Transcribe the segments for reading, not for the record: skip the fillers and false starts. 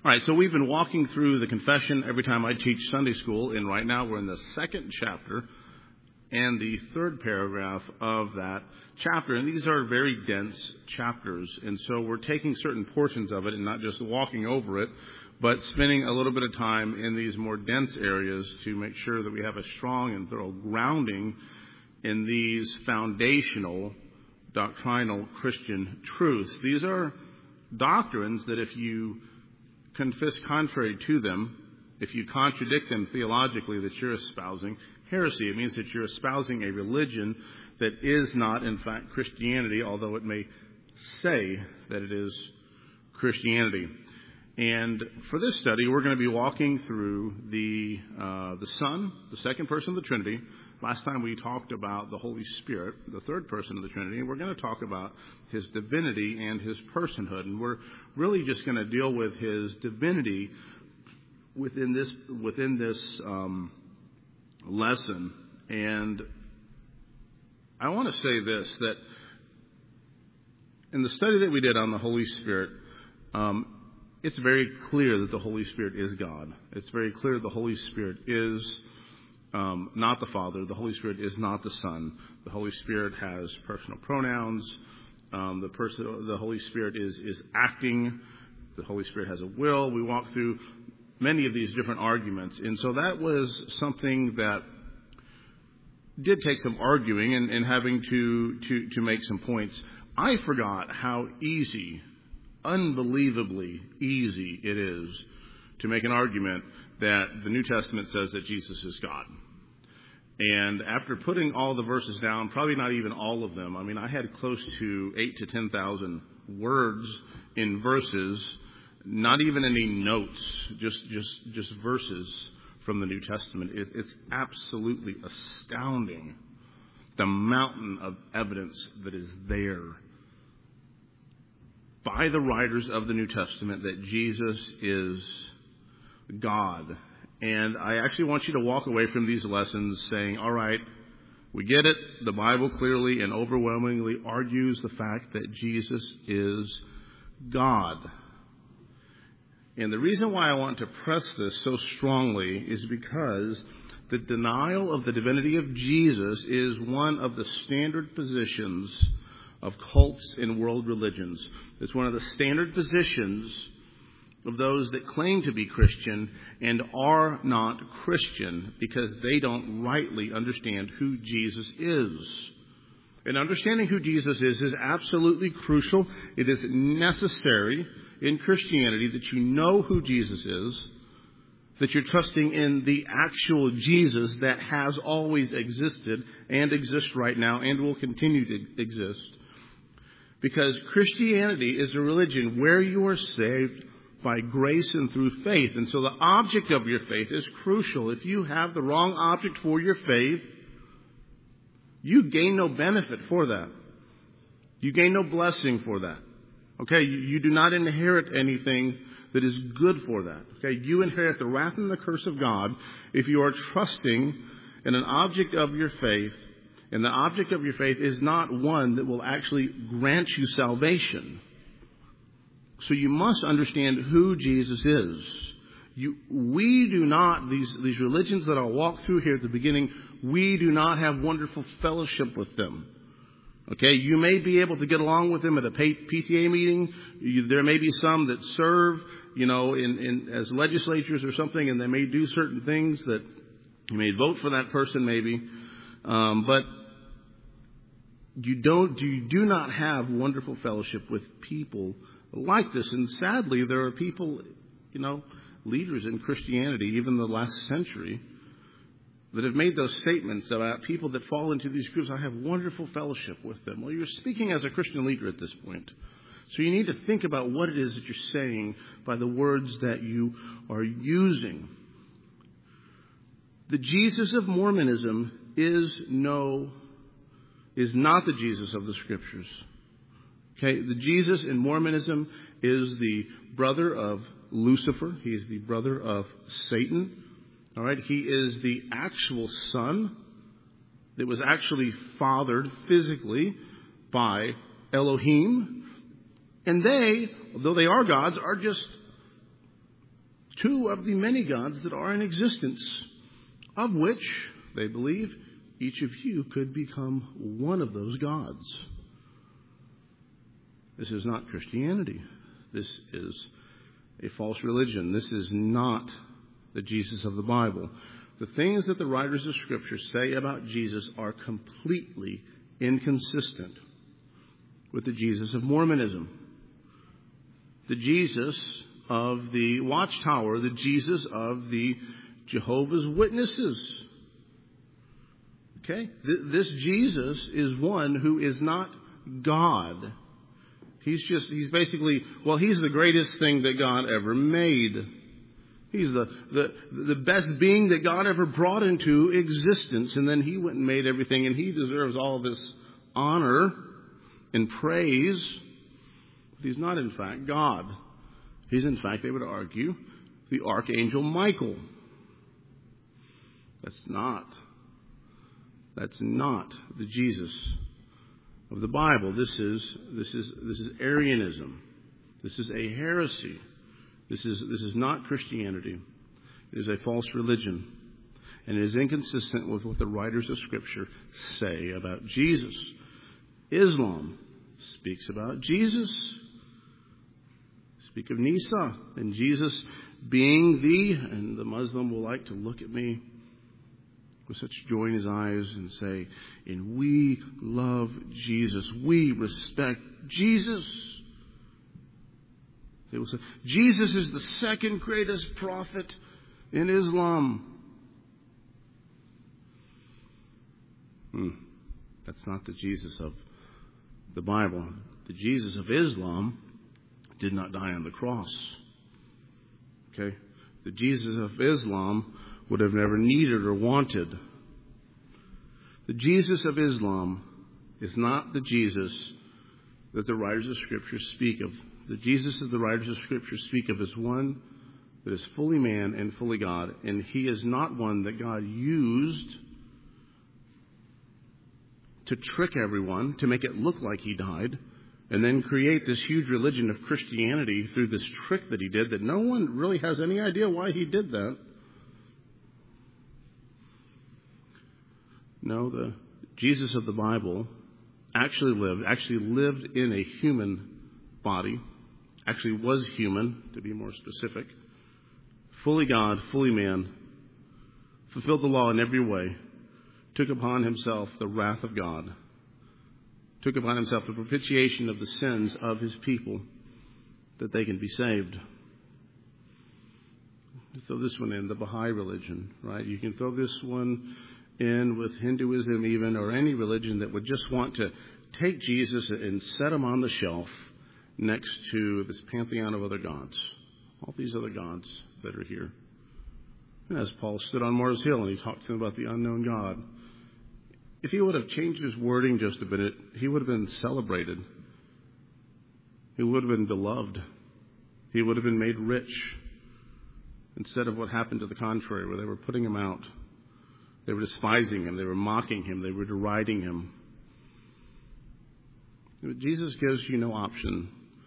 All right, so we've been walking through the confession every time I teach Sunday school, and right now we're in the second chapter and the third paragraph of that chapter. And these are very dense chapters, and so we're taking certain portions of it and not just walking over it, but spending a little bit of time in these more dense areas to make sure that we have a strong and thorough grounding in these foundational doctrinal Christian truths. These are doctrines that if you confess contrary to them, if you contradict them theologically, that you're espousing heresy. It means that you're espousing a religion that is not, in fact, Christianity, although it may say that it is Christianity. And for this study, we're going to be walking through the Son, the second person of the Trinity. Last time we talked about the Holy Spirit, the third person of the Trinity, and we're going to talk about his divinity and his personhood. And we're really just going to deal with his divinity within this lesson. And I want to say this, that in the study that we did on the Holy Spirit, it's very clear that the Holy Spirit is God. It's very clear the Holy Spirit is not the Father. The Holy Spirit is not the Son. The Holy Spirit has personal pronouns. The Holy Spirit is acting. The Holy Spirit has a will. We walked through many of these different arguments. And so that was something that did take some arguing and having to make some points. I forgot how unbelievably easy it is to make an argument that the New Testament says that Jesus is God. And after putting all the verses down, probably not even all of them, I mean, I had close to 8,000 to 10,000 words in verses, not even any notes, just verses from the New Testament. It's absolutely astounding, the mountain of evidence that is there by the writers of the New Testament that Jesus is God. And I actually want you to walk away from these lessons saying, all right, we get it. The Bible clearly and overwhelmingly argues the fact that Jesus is God. And the reason why I want to press this so strongly is because the denial of the divinity of Jesus is one of the standard positions of cults in world religions. It's one of the standard positions of those that claim to be Christian and are not Christian because they don't rightly understand who Jesus is. And understanding who Jesus is absolutely crucial. It is necessary in Christianity that you know who Jesus is, that you're trusting in the actual Jesus that has always existed and exists right now and will continue to exist. Because Christianity is a religion where you are saved by grace and through faith. And so the object of your faith is crucial. If you have the wrong object for your faith, you gain no benefit for that. You gain no blessing for that. Okay, you do not inherit anything that is good for that. Okay, you inherit the wrath and the curse of God if you are trusting in an object of your faith. And the object of your faith is not one that will actually grant you salvation. So you must understand who Jesus is. We do not, these religions that I'll walk through here at the beginning, we do not have wonderful fellowship with them. Okay, you may be able to get along with them at a PTA meeting. There may be some that serve, in as legislatures or something, and they may do certain things that you may vote for that person maybe. But you do not have wonderful fellowship with people like this. And sadly, there are people, leaders in Christianity, even the last century, that have made those statements about people that fall into these groups. I have wonderful fellowship with them. Well, you're speaking as a Christian leader at this point. So you need to think about what it is that you're saying by the words that you are using. The Jesus of Mormonism is not the Jesus of the Scriptures. Okay, the Jesus in Mormonism is the brother of Lucifer. He is the brother of Satan. All right, he is the actual son that was actually fathered physically by Elohim. And they, though they are gods, are just two of the many gods that are in existence, of which, they believe, each of you could become one of those gods. This is not Christianity. This is a false religion. This is not the Jesus of the Bible. The things that the writers of Scripture say about Jesus are completely inconsistent with the Jesus of Mormonism, the Jesus of the Watchtower, the Jesus of the Jehovah's Witnesses. Okay? This Jesus is one who is not God. He's basically, he's the greatest thing that God ever made. He's the best being that God ever brought into existence. And then he went and made everything, and he deserves all this honor and praise. But he's not, in fact, God. He's, in fact, they would argue, the Archangel Michael. That's not the Jesus of the Bible. This is Arianism. This is a heresy. This is not Christianity. It is a false religion. And it is inconsistent with what the writers of Scripture say about Jesus. Islam speaks about Jesus. Speak of Nisa and Jesus being and the Muslim will like to look at me with such joy in his eyes and say, and we love Jesus. We respect Jesus. They will say, Jesus is the second greatest prophet in Islam. That's not the Jesus of the Bible. The Jesus of Islam did not die on the cross. Okay? The Jesus of Islam would have never needed or wanted. The Jesus of Islam is not the Jesus that the writers of Scripture speak of. The Jesus that the writers of Scripture speak of is one that is fully man and fully God. And he is not one that God used to trick everyone, to make it look like he died, and then create this huge religion of Christianity through this trick that he did that no one really has any idea why he did that. No, the Jesus of the Bible actually lived in a human body, actually was human, to be more specific, fully God, fully man, fulfilled the law in every way, took upon himself the wrath of God, took upon himself the propitiation of the sins of his people, that they can be saved. Throw this one in, the Baha'i religion, right? You can throw this one in with Hinduism even, or any religion that would just want to take Jesus and set him on the shelf next to this pantheon of other gods. All these other gods that are here. And as Paul stood on Mars Hill and he talked to them about the unknown God, if he would have changed his wording just a bit, he would have been celebrated. He would have been beloved. He would have been made rich. Instead of what happened to the contrary, where they were putting him out. They were despising him. They were mocking him. They were deriding him. But Jesus gives you no option.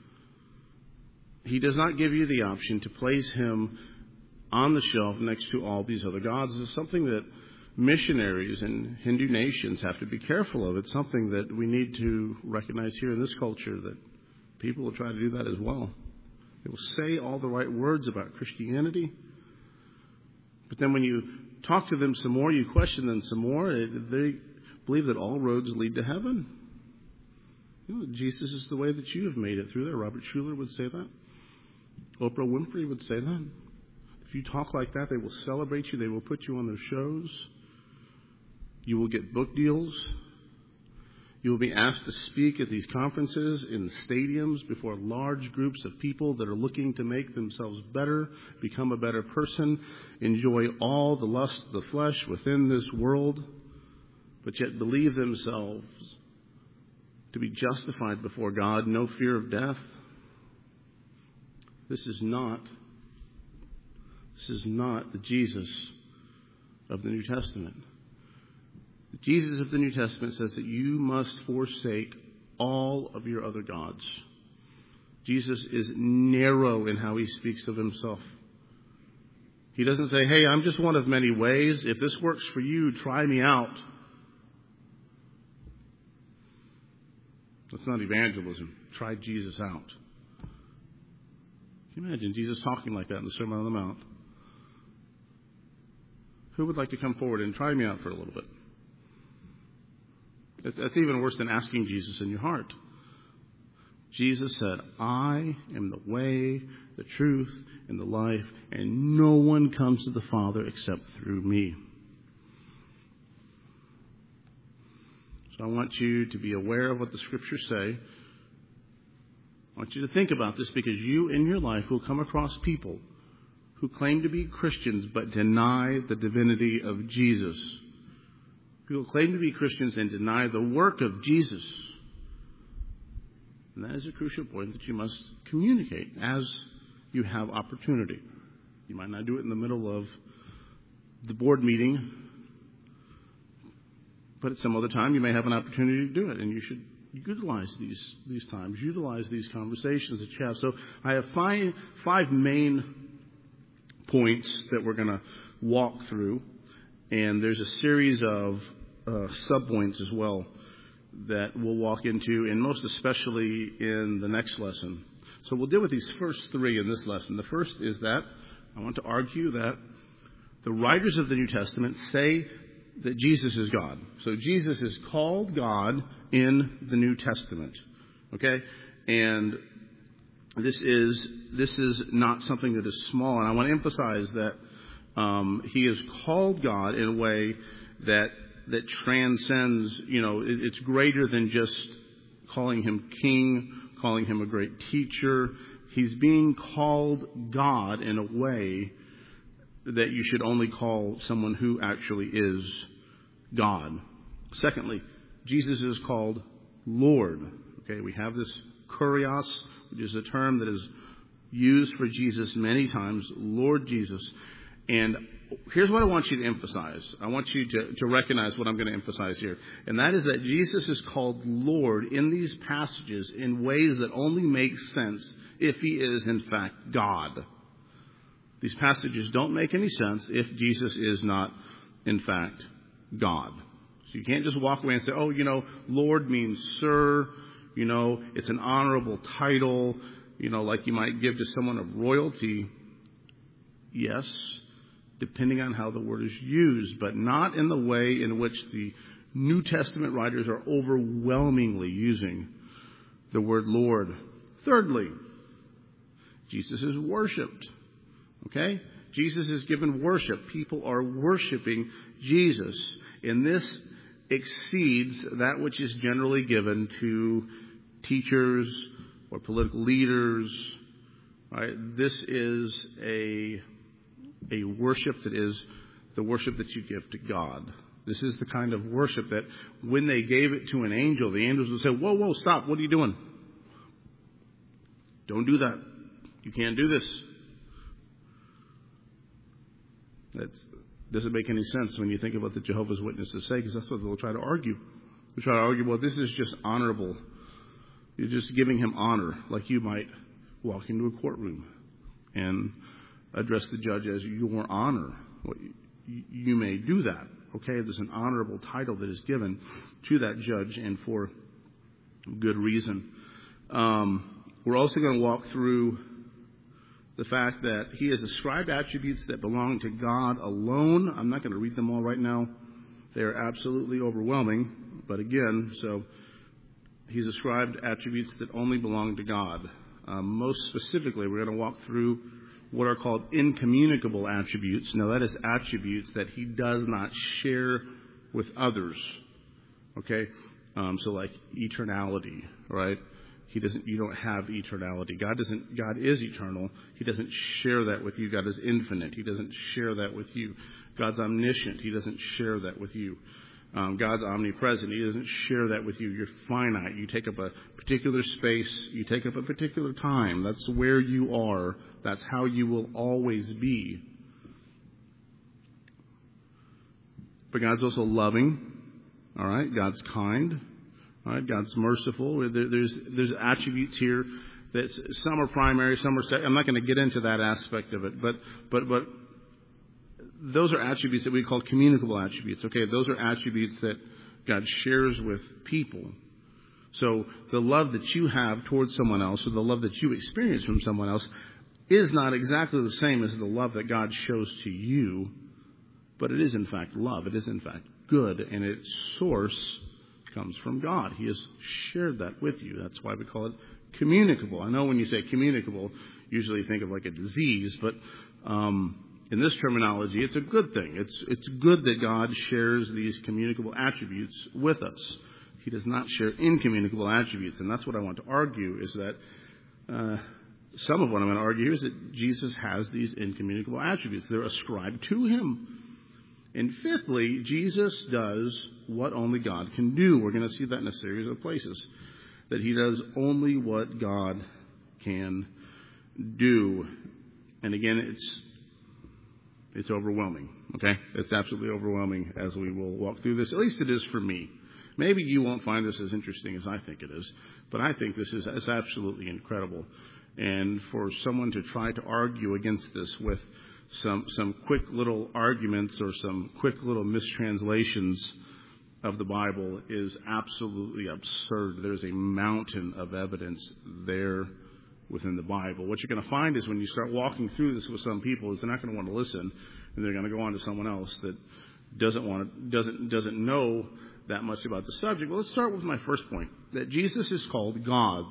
He does not give you the option to place him on the shelf next to all these other gods. It's something that missionaries in Hindu nations have to be careful of. It's something that we need to recognize here in this culture, that people will try to do that as well. They will say all the right words about Christianity, but then when you talk to them some more, you question them some more, they believe that all roads lead to heaven. Jesus is the way that you have made it through there. Robert Schuller would say that. Oprah Winfrey would say that. If you talk like that, they will celebrate you. They will put you on their shows. You will get book deals. You will be asked to speak at these conferences in stadiums before large groups of people that are looking to make themselves better, become a better person, enjoy all the lust of the flesh within this world, but yet believe themselves to be justified before God, no fear of death. This is not the Jesus of the New Testament. The Jesus of the New Testament says that you must forsake all of your other gods. Jesus is narrow in how he speaks of himself. He doesn't say, hey, I'm just one of many ways. If this works for you, try me out. That's not evangelism. Try Jesus out. Can you imagine Jesus talking like that in the Sermon on the Mount? Who would like to come forward and try me out for a little bit? That's even worse than asking Jesus in your heart. Jesus said, I am the way, the truth, and the life, and no one comes to the Father except through me. So I want you to be aware of what the Scriptures say. I want you to think about this, because you in your life will come across people who claim to be Christians but deny the divinity of Jesus. People claim to be Christians and deny the work of Jesus. And that is a crucial point that you must communicate as you have opportunity. You might not do it in the middle of the board meeting, but at some other time you may have an opportunity to do it, and you should utilize these times, utilize these conversations that you have. So I have five main points that we're going to walk through, and there's a series of sub-points as well that we'll walk into, and most especially in the next lesson. So we'll deal with these first three in this lesson. The first is that I want to argue that the writers of the New Testament say that Jesus is God. So Jesus is called God in the New Testament. Okay? And this is not something that is small. And I want to emphasize that he is called God in a way that transcends, it's greater than just calling him king, calling him a great teacher. He's being called God in a way that you should only call someone who actually is God. Secondly, Jesus is called Lord. Okay, we have this kurios, which is a term that is used for Jesus many times, Lord Jesus. And here's what I want you to emphasize. I want you to recognize what I'm going to emphasize here. And that is that Jesus is called Lord in these passages in ways that only make sense if he is in fact God. These passages don't make any sense if Jesus is not in fact God. So you can't just walk away and say, Lord means sir. It's an honorable title, like you might give to someone of royalty. Yes, depending on how the word is used, but not in the way in which the New Testament writers are overwhelmingly using the word Lord. Thirdly, Jesus is worshipped. Okay? Jesus is given worship. People are worshiping Jesus. And this exceeds that which is generally given to teachers or political leaders. Right? This is a worship that is the worship that you give to God. This is the kind of worship that when they gave it to an angel, the angels would say, whoa, stop, what are you doing? Don't do that. You can't do this. That doesn't make any sense when you think of what the Jehovah's Witnesses say, because that's what they'll try to argue. They'll try to argue, well, this is just honorable. You're just giving him honor, like you might walk into a courtroom and address the judge as your honor. Well, you may do that. Okay, there's an honorable title that is given to that judge, and for good reason. We're also going to walk through the fact that he has ascribed attributes that belong to God alone. I'm not going to read them all right now. They are absolutely overwhelming. But again, so he's ascribed attributes that only belong to God. Most specifically, we're going to walk through what are called incommunicable attributes. Now, that is attributes that he does not share with others. Okay? So like eternality, right? You don't have eternality. God is eternal. He doesn't share that with you. God is infinite. He doesn't share that with you. God's omniscient. He doesn't share that with you. God's omnipresent. He doesn't share that with you. You're finite. You take up a particular space. You take up a particular time. That's where you are. That's how you will always be. But God's also loving. All right? God's kind. All right? God's merciful. There's attributes here that some are primary, some are secondary. I'm not going to get into that aspect of it. But those are attributes that we call communicable attributes. Okay, those are attributes that God shares with people. So the love that you have towards someone else, or the love that you experience from someone else, is not exactly the same as the love that God shows to you, but it is in fact love. It is in fact good, and its source comes from God. He has shared that with you. That's why we call it communicable. I know when you say communicable, usually you think of like a disease, but in this terminology, it's a good thing. It's good that God shares these communicable attributes with us. He does not share incommunicable attributes, and that's what I want to argue, is that some of what I'm going to argue is that Jesus has these incommunicable attributes. They're ascribed to him. And fifthly, Jesus does what only God can do. We're going to see that in a series of places, that he does only what God can do. And again, it's overwhelming, okay? It's absolutely overwhelming as we will walk through this. At least it is for me. Maybe you won't find this as interesting as I think it is, but I think this is absolutely incredible. And for someone to try to argue against this with some quick little arguments or some quick little mistranslations of the Bible is absolutely absurd. There's a mountain of evidence there within the Bible. What you're going to find is when you start walking through this with some people, is they're not going to want to listen, and they're going to go on to someone else that doesn't know that much about the subject. Well, let's start with my first point, that Jesus is called God.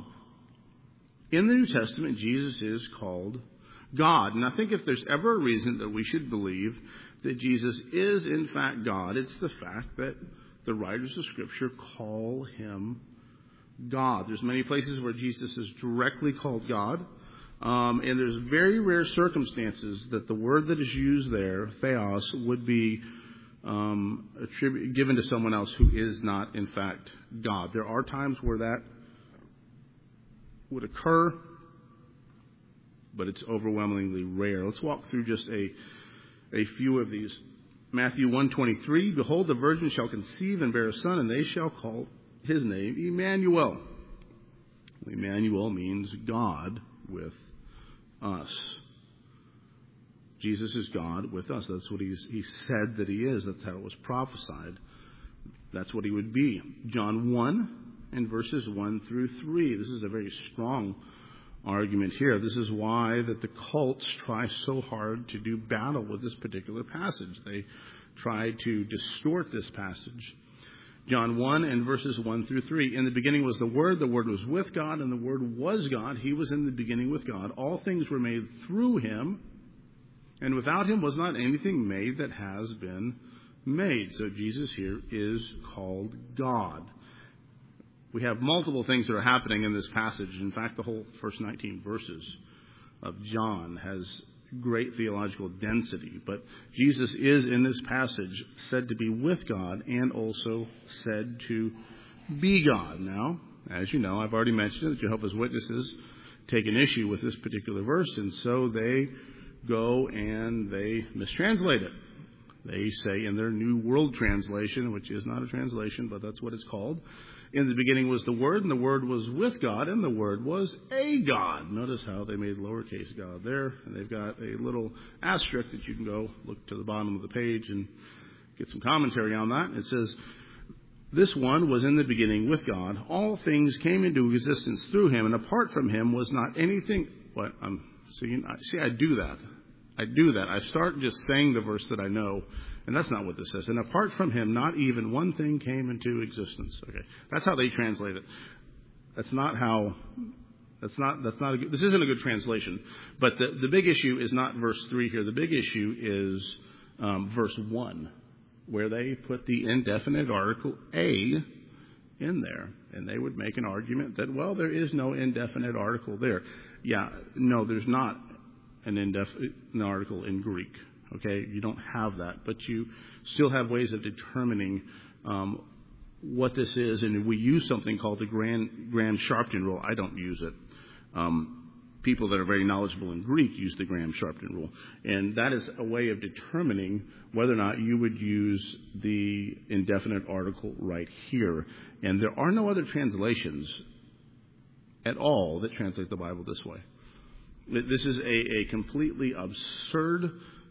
In the New Testament, Jesus is called God. And I think if there's ever a reason that we should believe that Jesus is in fact God, it's the fact that the writers of Scripture call him God. There's many places where Jesus is directly called God. And there's very rare circumstances that the word that is used there, theos, would be given to someone else who is not in fact God. There are times where that would occur, but it's overwhelmingly rare. Let's walk through just a few of these. Matthew 1:23, behold, the virgin shall conceive and bear a son, and they shall call his name Emmanuel. Emmanuel means God with us. Jesus is God with us. That's what he said that he is. That's how it was prophesied. That's what he would be. John 1 and verses 1 through 3. This is a very strong argument here. This is why that the cults try so hard to do battle with this particular passage. They try to distort this passage. John 1 and verses 1 through 3. In the beginning was the Word was with God, and the Word was God. He was in the beginning with God. All things were made through him, and without him was not anything made that has been made. So Jesus here is called God. We have multiple things that are happening in this passage. In fact, the whole first 19 verses of John has great theological density. But Jesus is, in this passage, said to be with God and also said to be God. Now, as you know, I've already mentioned that Jehovah's Witnesses take an issue with this particular verse, and so they go and they mistranslate it. They say in their New World Translation, which is not a translation, but that's what it's called, in the beginning was the Word, and the Word was with God, and the Word was a God. Notice how they made lowercase God there, and they've got a little asterisk that you can go look to the bottom of the page and get some commentary on that. It says, this one was in the beginning with God. All things came into existence through him, and apart from him was not anything. What? I do that. I start just saying the verse that I know, and that's not what this says. And apart from him, not even one thing came into existence. Okay, that's how they translate it. This isn't a good translation. But the big issue is not verse 3 here. The big issue is verse 1, where they put the indefinite article a in there. And they would make an argument that, well, there is no indefinite article there. Yeah, no, there's not an indefinite article in Greek. Okay, you don't have that, but you still have ways of determining what this is, and we use something called the Graham-Sharpton rule. I don't use it. People that are very knowledgeable in Greek use the Graham-Sharpton rule, and that is a way of determining whether or not you would use the indefinite article right here. And there are no other translations at all that translate the Bible this way. This is a completely absurd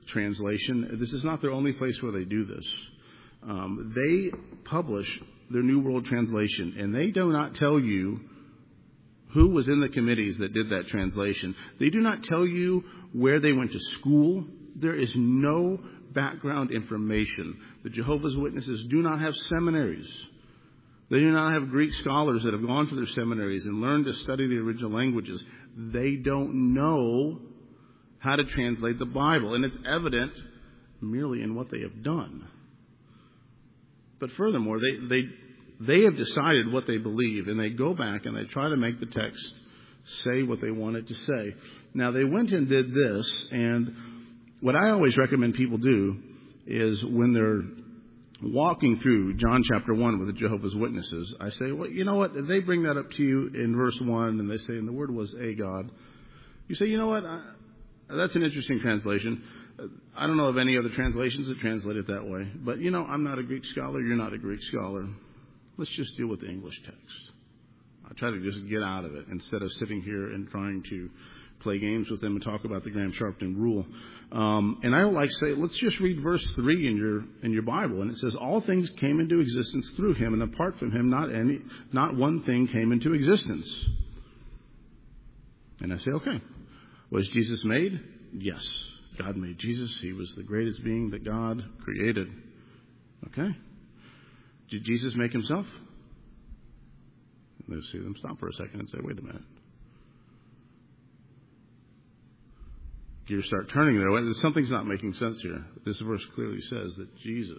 translation. This is not their only place where they do this. They publish their New World Translation, and they do not tell you who was in the committees that did that translation. They do not tell you where they went to school. There is no background information. The Jehovah's Witnesses do not have seminaries. They do not have Greek scholars that have gone to their seminaries and learned to study the original languages. They don't know how to translate the Bible, and it's evident merely in what they have done. But furthermore, they have decided what they believe, and they go back and they try to make the text say what they want it to say. Now, they went and did this, and what I always recommend people do is when they're walking through John chapter 1 with the Jehovah's Witnesses, I say, well, you know what? If they bring that up to you in verse 1, and they say, and the word was a God, you say, you know what? That's an interesting translation. I don't know of any other translations that translate it that way. But, I'm not a Greek scholar. You're not a Greek scholar. Let's just deal with the English text. I try to just get out of it instead of sitting here and trying to play games with them and talk about the Graham Sharpton rule. And I like to say, let's just read verse 3 in your Bible. And it says, all things came into existence through him, and apart from him, not one thing came into existence. And I say, okay. Was Jesus made? Yes. God made Jesus. He was the greatest being that God created. Okay. Did Jesus make himself? Let's see them stop for a second and say, wait a minute. You start turning there. Something's not making sense here. This verse clearly says that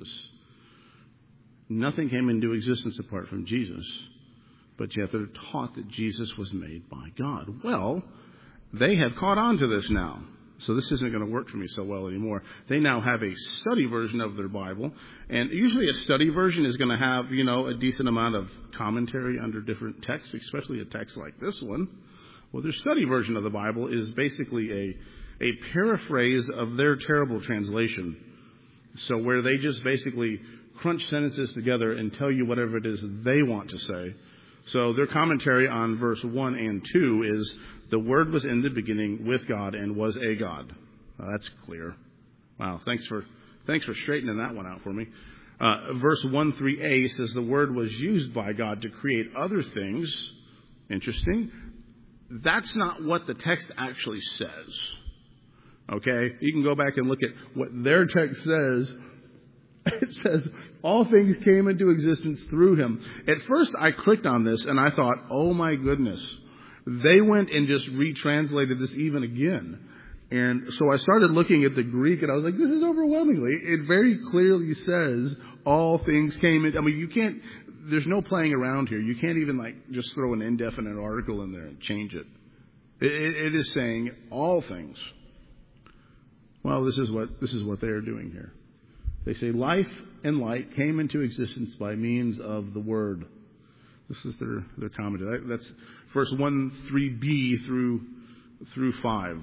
nothing came into existence apart from Jesus, but yet they're taught that Jesus was made by God. Well, they have caught on to this now. So this isn't going to work for me so well anymore. They now have a study version of their Bible. And usually a study version is going to have, a decent amount of commentary under different texts, especially a text like this one. Well, their study version of the Bible is basically a paraphrase of their terrible translation. So where they just basically crunch sentences together and tell you whatever it is they want to say. So their commentary on verse 1 and 2 is, the Word was in the beginning with God and was a God. That's clear. Wow, thanks for straightening that one out for me. Verse 1-3a says the Word was used by God to create other things. Interesting. That's not what the text actually says. Okay? You can go back and look at what their text says. It says, all things came into existence through him. At first, I clicked on this and I thought, oh my goodness. They went and just retranslated this even again. And so I started looking at the Greek and I was like, this is overwhelmingly. It very clearly says, all things came in. There's no playing around here. You can't even just throw an indefinite article in there and change it. It is saying all things. Well, this is what they are doing here. They say life and light came into existence by means of the Word. This is their commentary. That's verse 1-3b through 5.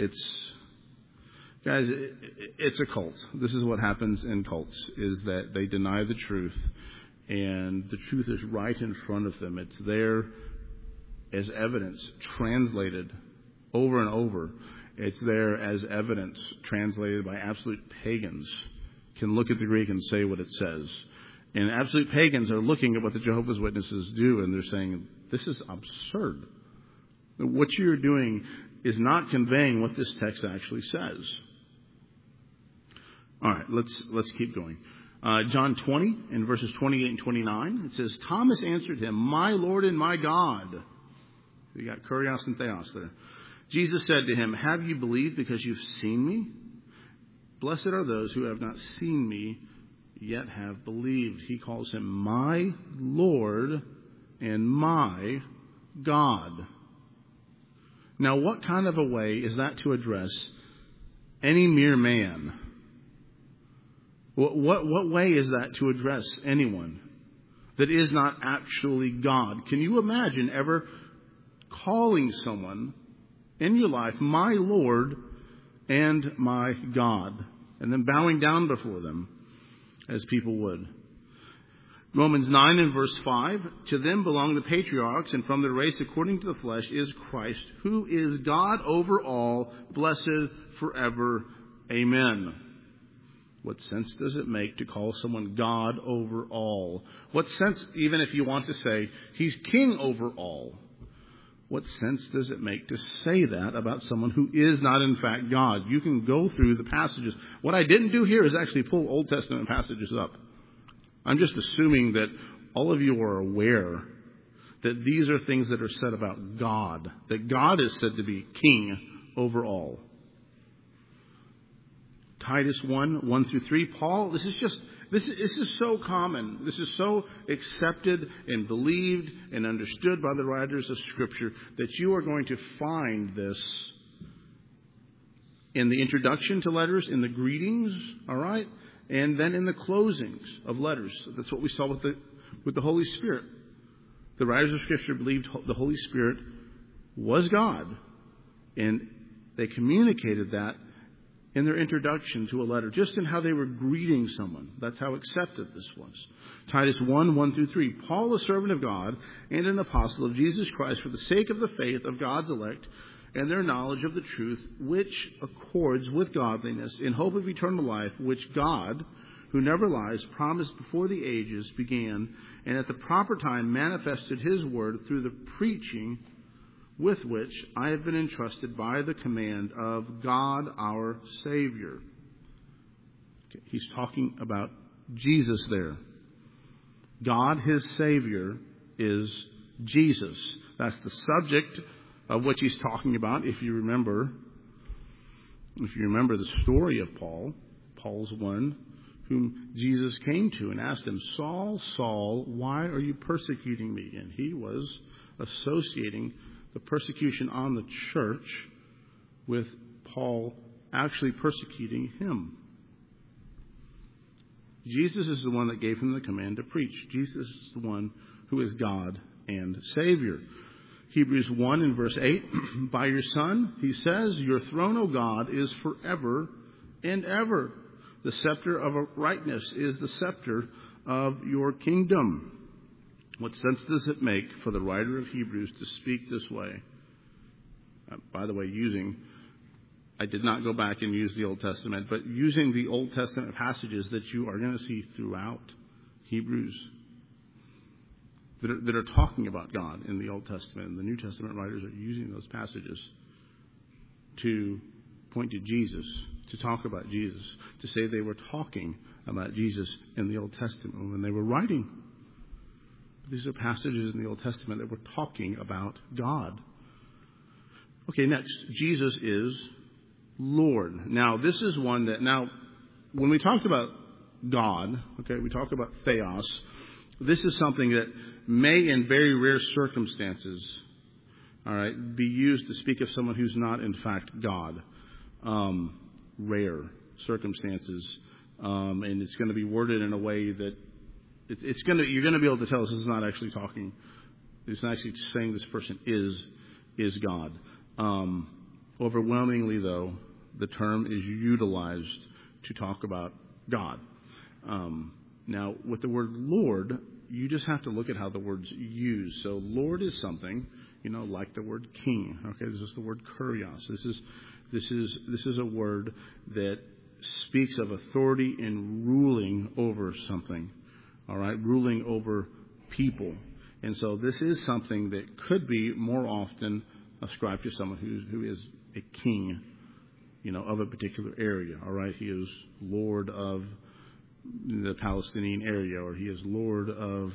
It's a cult. This is what happens in cults, is that they deny the truth, and the truth is right in front of them. It's there as evidence, translated over and over. It's there as evidence, translated by absolute pagans. Can look at the Greek and say what it says. And absolute pagans are looking at what the Jehovah's Witnesses do, and they're saying, this is absurd. What you're doing is not conveying what this text actually says. All right, let's keep going. John 20, in verses 28 and 29, it says, Thomas answered him, my Lord and my God. You got kurios and theos there. Jesus said to him, have you believed because you've seen me? Blessed are those who have not seen me, yet have believed. He calls him my Lord and my God. Now, what kind of a way is that to address any mere man? What way is that to address anyone that is not actually God? Can you imagine ever calling someone in your life, my Lord and my God, and then bowing down before them as people would? Romans 9 and verse 5, to them belong the patriarchs, and from their race according to the flesh is Christ, who is God over all, blessed forever. Amen. What sense does it make to call someone God over all? What sense, even if you want to say he's king over all, what sense does it make to say that about someone who is not in fact God? You can go through the passages. What I didn't do here is actually pull Old Testament passages up. I'm just assuming that all of you are aware that these are things that are said about God, that God is said to be king over all. Titus 1 through 3. Paul, this is so common. This is so accepted and believed and understood by the writers of Scripture that you are going to find this in the introduction to letters, in the greetings, all right? And then in the closings of letters. That's what we saw with the Holy Spirit. The writers of Scripture believed the Holy Spirit was God, and they communicated that in their introduction to a letter, just in how they were greeting someone. That's how accepted this was. Titus 1 through 3. Paul, a servant of God and an apostle of Jesus Christ, for the sake of the faith of God's elect and their knowledge of the truth, which accords with godliness, in hope of eternal life, which God, who never lies, promised before the ages began, and at the proper time manifested his word through the preaching with which I have been entrusted by the command of God our Savior. Okay, he's talking about Jesus there. God, his Savior, is Jesus. That's the subject of what he's talking about. If you remember the story of Paul, Paul's one whom Jesus came to and asked him, Saul, Saul, why are you persecuting me? And he was associating the persecution on the church with Paul actually persecuting him. Jesus is the one that gave him the command to preach. Jesus is the one who is God and Savior. Hebrews 1 in verse 8, by your Son, he says, your throne, O God, is forever and ever. The scepter of uprightness is the scepter of your kingdom. What sense does it make for the writer of Hebrews to speak this way? By the way, I did not go back and use the Old Testament, but using the Old Testament passages that you are going to see throughout Hebrews that are talking about God in the Old Testament. And the New Testament writers are using those passages to point to Jesus, to talk about Jesus, to say they were talking about Jesus in the Old Testament when they were writing. These are passages in the Old Testament that were talking about God. Okay, next, Jesus is Lord. Now, this is one that, when we talked about God, okay, we talk about theos, this is something that may, in very rare circumstances, all right, be used to speak of someone who's not, in fact, God. Rare circumstances. And it's going to be worded in a way that you're going to be able to tell this is not actually talking. It's not actually saying this person is God. Overwhelmingly, though, the term is utilized to talk about God. Now, with the word Lord, you just have to look at how the word's used. So, Lord is something, like the word king. Okay, this is the word kurios. This is a word that speaks of authority and ruling over something. All right, ruling over people. And so this is something that could be more often ascribed to someone who is a king, of a particular area. All right, he is Lord of the Palestinian area, or he is Lord of,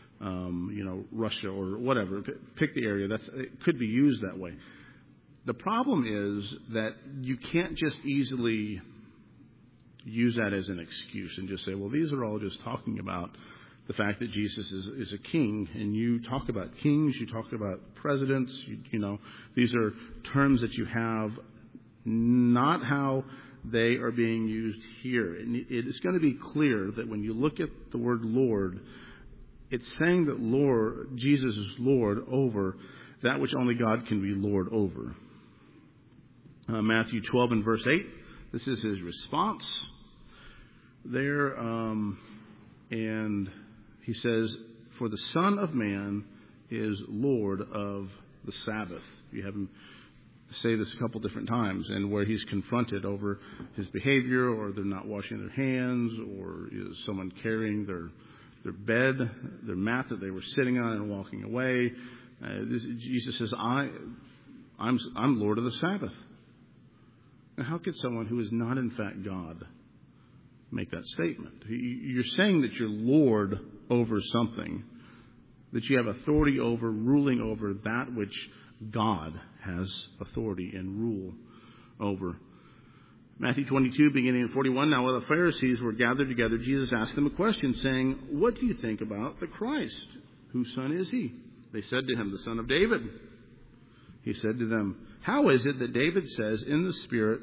Russia, or whatever. Pick the area. It could be used that way. The problem is that you can't just easily use that as an excuse and just say, well, these are all just talking about the fact that Jesus is a king, and you talk about kings, you talk about presidents, these are terms that you have, not how they are being used here. And it is going to be clear that when you look at the word Lord, it's saying that Jesus is Lord over that which only God can be Lord over. Matthew 12 and verse 8, this is his response there, and he says, for the Son of Man is Lord of the Sabbath. You have him say this a couple different times, and where he's confronted over his behavior, or they're not washing their hands, or is someone carrying their bed, their mat that they were sitting on and walking away. Jesus says, I'm Lord of the Sabbath. Now, how could someone who is not in fact God make that statement? You're saying that you're Lord over something, that you have authority over, ruling over that which God has authority and rule over. Matthew 22, beginning in 41. Now, while the Pharisees were gathered together, Jesus asked them a question, saying, "What do you think about the Christ? Whose son is he?" They said to him, "The son of David." He said to them, "How is it that David says in the Spirit,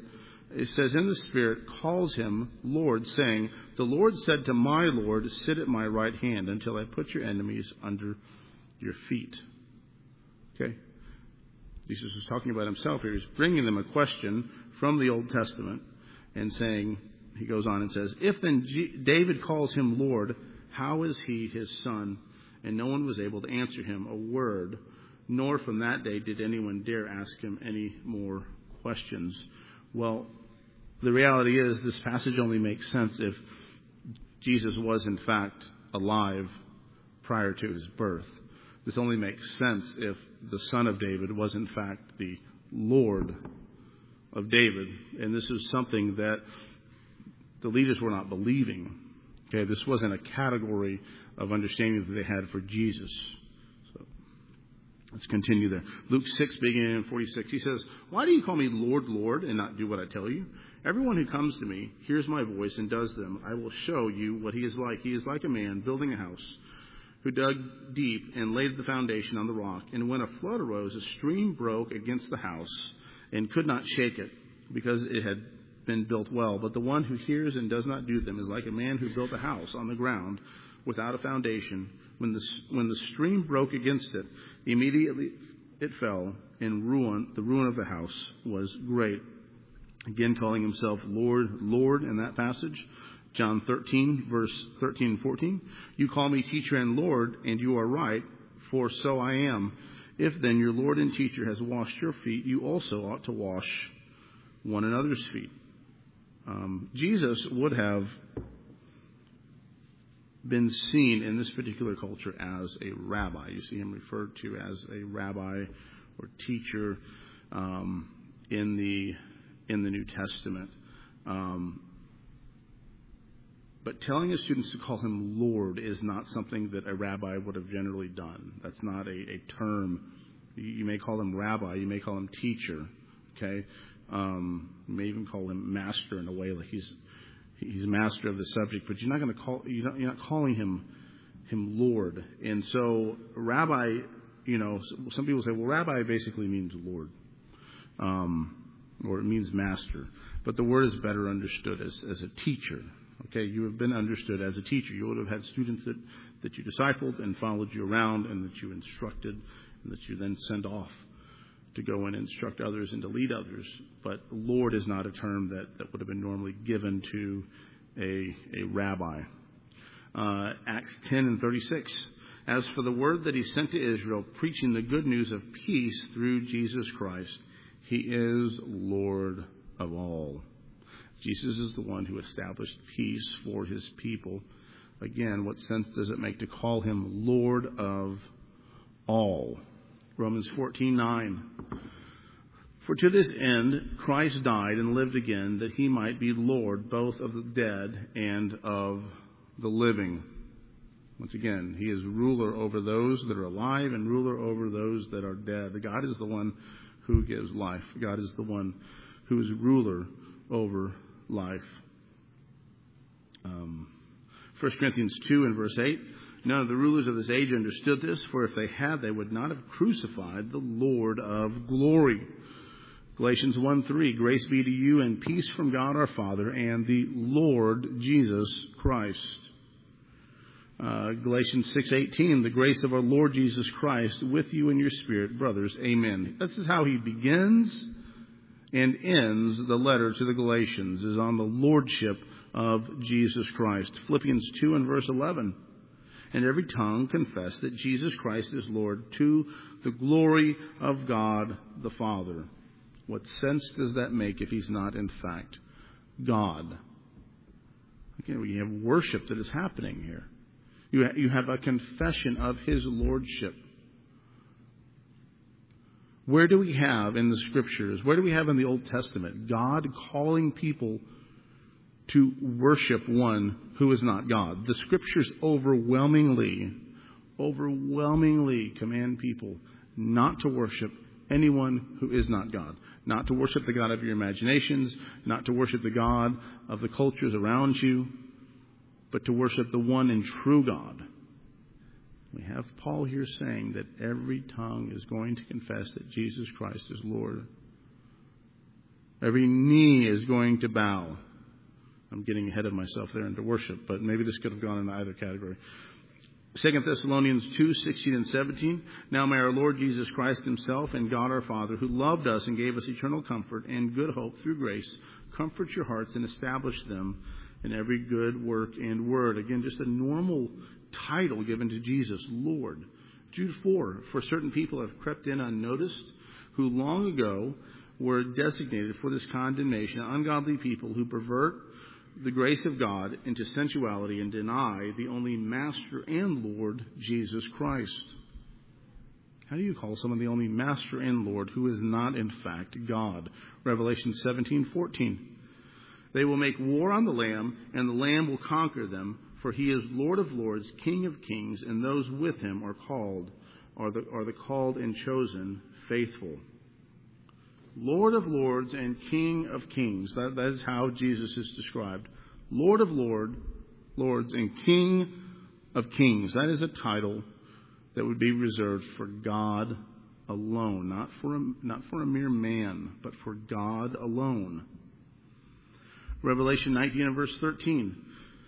calls him Lord, saying, 'The Lord said to my Lord, sit at my right hand until I put your enemies under your feet'?" Okay. Jesus is talking about himself here. He's bringing them a question from the Old Testament and saying, he goes on and says, "If then David calls him Lord, how is he his son?" And no one was able to answer him a word, nor from that day did anyone dare ask him any more questions. Well, the reality is this passage only makes sense if Jesus was in fact alive prior to his birth. This only makes sense if the son of David was in fact the Lord of David. And this is something that the leaders were not believing. Okay, this wasn't a category of understanding that they had for Jesus. So let's continue there. Luke 6, beginning in 46, he says, "Why do you call me Lord, Lord, and not do what I tell you? Everyone who comes to me hears my voice and does them. I will show you what he is like. He is like a man building a house, who dug deep and laid the foundation on the rock. And when a flood arose, a stream broke against the house and could not shake it, because it had been built well. But the one who hears and does not do them is like a man who built a house on the ground without a foundation. When the stream broke against it, immediately it fell, and the ruin of the house was great." Again, calling himself Lord, Lord in that passage. John 13, verse 13 and 14. "You call me teacher and Lord, and you are right, for so I am. If then your Lord and teacher has washed your feet, you also ought to wash one another's feet." Jesus would have been seen in this particular culture as a rabbi. You see him referred to as a rabbi or teacher in the New Testament. But telling his students to call him Lord is not something that a rabbi would have generally done. That's not a term. You may call him rabbi. You may call him teacher. Okay? You may even call him master in a way, like he's master of the subject. But you're not calling him Lord. And so rabbi, some people say, well, rabbi basically means Lord, or it means master. But the word is better understood as a teacher. Okay, you have been understood as a teacher. You would have had students that you discipled and followed you around, and that you instructed, and that you then sent off to go and instruct others and to lead others. But Lord is not a term that would have been normally given to a rabbi. Acts 10 and 36. "As for the word that he sent to Israel, preaching the good news of peace through Jesus Christ, he is Lord of all." Jesus is the one who established peace for his people. Again, what sense does it make to call him Lord of all? Romans 14:9. "For to this end Christ died and lived again, that he might be Lord both of the dead and of the living." Once again, he is ruler over those that are alive and ruler over those that are dead. God is the one who gives life. God is the one who is ruler over life. 1 Corinthians 2 and verse 8. "None of the rulers of this age understood this, for if they had, they would not have crucified the Lord of glory." Galatians 1:3. "Grace be to you and peace from God our Father and the Lord Jesus Christ." Galatians 6:18. "The grace of our Lord Jesus Christ with you and your spirit, brothers. Amen." This is how he begins and ends the letter to the Galatians, is on the lordship of Jesus Christ. Philippians 2 and verse 11. "And every tongue confess that Jesus Christ is Lord, to the glory of God the Father." What sense does that make if he's not, in fact, God? Again, we have worship that is happening here. You have a confession of his lordship. Where do we have in the Scriptures, where do we have in the Old Testament, God calling people to worship one who is not God? The Scriptures overwhelmingly command people not to worship anyone who is not God. Not to worship the God of your imaginations, not to worship the God of the cultures around you, but to worship the one and true God. We have Paul here saying that every tongue is going to confess that Jesus Christ is Lord. Every knee is going to bow. I'm getting ahead of myself there into worship, but maybe this could have gone in either category. 2 Thessalonians 2:16 and 17. Now may our Lord Jesus Christ himself and God our Father, who loved us and gave us eternal comfort and good hope through grace, comfort your hearts and establish them in every good work and word. Again, just a normal title given to Jesus, Lord. Jude 4. For certain people have crept in unnoticed, who long ago were designated for this condemnation, ungodly people who pervert the grace of God into sensuality and deny the only Master and Lord, Jesus Christ. How do you call someone the only Master and Lord who is not in fact God? Revelation 17:14. They will make war on the Lamb, and the Lamb will conquer them, for he is Lord of lords, King of kings, and those with him are the called and chosen faithful. Lord of lords and King of kings. That is how Jesus is described. Lord of lords and King of kings. That is a title that would be reserved for God alone. Not for a mere man, but for God alone. Revelation 19 and verse 13.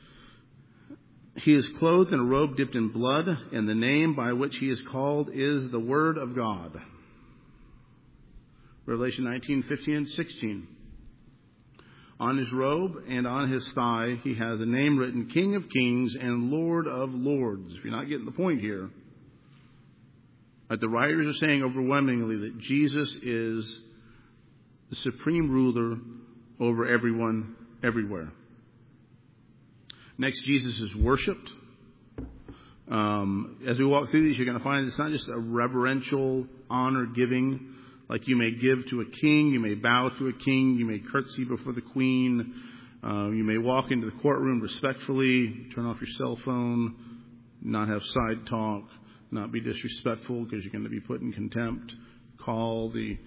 He is clothed in a robe dipped in blood, and the name by which he is called is the Word of God. Revelation 19:15 and 16. On his robe and on his thigh he has a name written, King of Kings and Lord of Lords. If you're not getting the point here, but the writers are saying overwhelmingly that Jesus is the supreme ruler over everyone, everywhere. Next, Jesus is worshipped. As we walk through these, you're going to find it's not just a reverential honor giving. Like you may give to a king, you may bow to a king, you may curtsy before the queen, you may walk into the courtroom respectfully, turn off your cell phone, not have side talk, not be disrespectful because you're going to be put in contempt, call the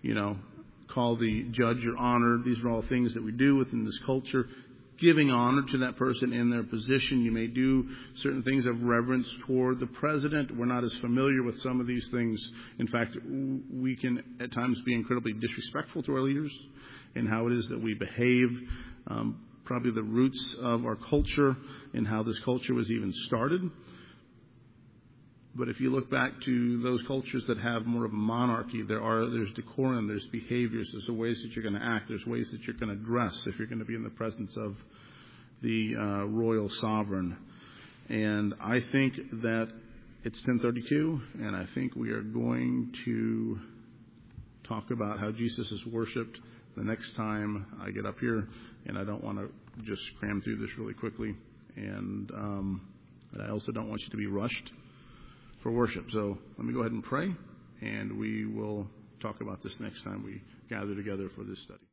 judge your honor. These are all things that we do within this culture. Giving honor to that person in their position. You may do certain things of reverence toward the president. We're not as familiar with some of these things. In fact, we can at times be incredibly disrespectful to our leaders and how it is that we behave. Probably the roots of our culture and how this culture was even started. But if you look back to those cultures that have more of a monarchy, there's decorum, there's behaviors, there's ways that you're going to act, there's ways that you're going to dress if you're going to be in the presence of the royal sovereign. And I think that it's 10:32, and I think we are going to talk about how Jesus is worshipped the next time I get up here. And I don't want to just cram through this really quickly. And I also don't want you to be rushed for worship. So let me go ahead and pray, and we will talk about this next time we gather together for this study.